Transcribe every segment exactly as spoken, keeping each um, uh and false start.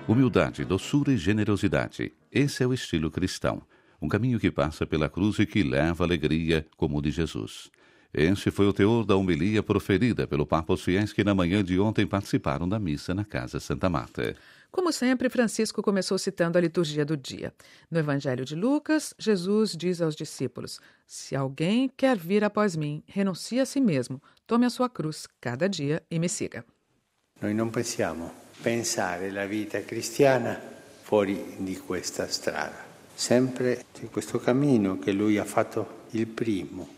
Humildade, doçura e generosidade. Esse é o estilo cristão. Um caminho que passa pela cruz e que leva alegria, como o de Jesus. Este foi o teor da homilia proferida pelo Papa aos fiéis que na manhã de ontem participaram da missa na Casa Santa Marta. Como sempre, Francisco começou citando a liturgia do dia. No Evangelho de Lucas, Jesus diz aos discípulos: se alguém quer vir após mim, renuncie a si mesmo, tome a sua cruz cada dia e me siga. Noi non possiamo pensare la vita cristiana fuori di questa strada. Sempre c'è questo cammino che lui ha fatto il primo.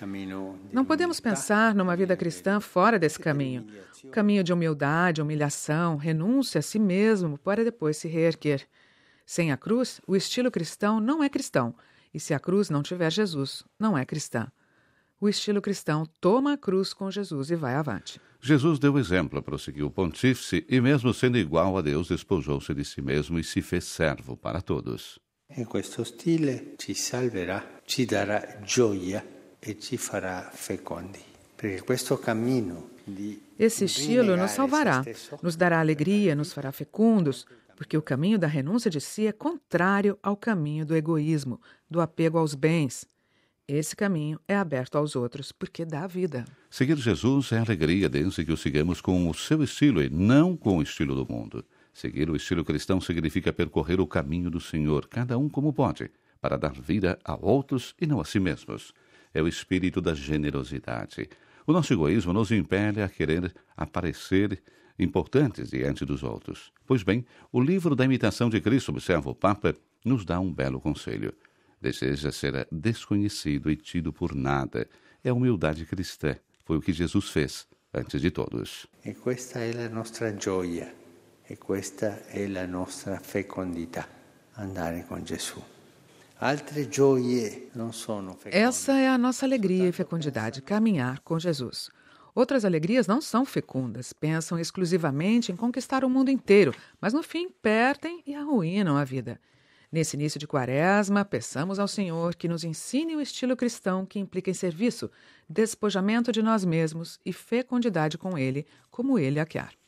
Não podemos pensar numa vida cristã fora desse caminho. O caminho de humildade, humilhação, renúncia a si mesmo para depois se reerguer. Sem a cruz, o estilo cristão não é cristão. E se a cruz não tiver Jesus, não é cristã. O estilo cristão toma a cruz com Jesus e vai avante. Jesus deu exemplo, prosseguiu o pontífice, e mesmo sendo igual a Deus, despojou-se de si mesmo e se fez servo para todos. E questo stile ci salverà, ci darà gioia e ci fará fecondi. Perché questo cammino di Esse estilo nos salvará, nos dará alegria, nos fará fecundos, porque o caminho da renúncia de si é contrário ao caminho do egoísmo, do apego aos bens. Esse caminho é aberto aos outros, porque dá vida. Seguir Jesus é alegria desde que o sigamos com o seu estilo e não com o estilo do mundo. Seguir o estilo cristão significa percorrer o caminho do Senhor, cada um como pode, para dar vida a outros e não a si mesmos. É o espírito da generosidade. O nosso egoísmo nos impele a querer aparecer importantes diante dos outros. Pois bem, o livro da imitação de Cristo, observa o Papa, nos dá um belo conselho. Deseja ser desconhecido e tido por nada. É a humildade cristã. Foi o que Jesus fez, antes de todos. E questa è la nostra gioia. E questa è la nostra fecondità. Andare con Gesù. Altre gioie non sono feconde. Essa é a nossa alegria e fecundidade, caminhar com Jesus. Outras alegrias não são fecundas, pensam exclusivamente em conquistar o mundo inteiro, mas no fim perdem e arruinam a vida. Nesse início de quaresma, peçamos ao Senhor que nos ensine o estilo cristão que implica em serviço, despojamento de nós mesmos e fecundidade com Ele, como Ele a quer.